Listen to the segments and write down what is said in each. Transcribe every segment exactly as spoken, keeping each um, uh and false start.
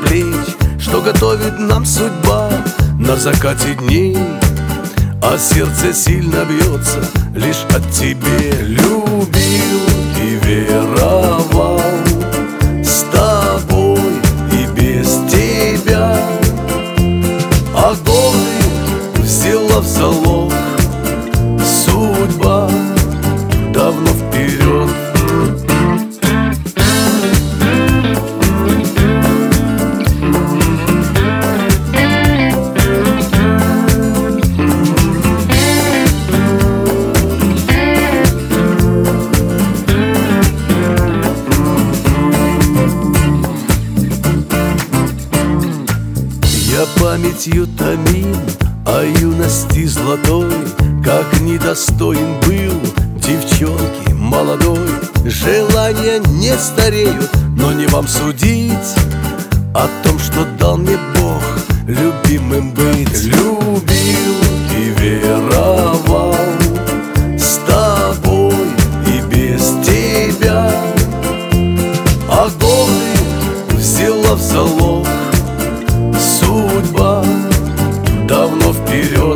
плеч, что готовит нам судьба на закате дней. А сердце сильно бьется лишь от тебе. Любил и веровал, с тобой и без тебя. А годы взяла в залог судьба давно вперед. Я памятью томим о юности золотой, как недостоин был девчонки молодой. Желания не стареют, но не вам судить о том, что дал мне Бог любимым быть. Любил и веровал, с тобой и без тебя. А годы взяла в залог судьба давно вперед.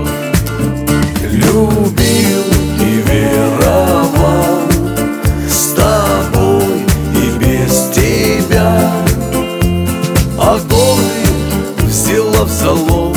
Любил и веровал, с тобой и без тебя. А годы взяла в залог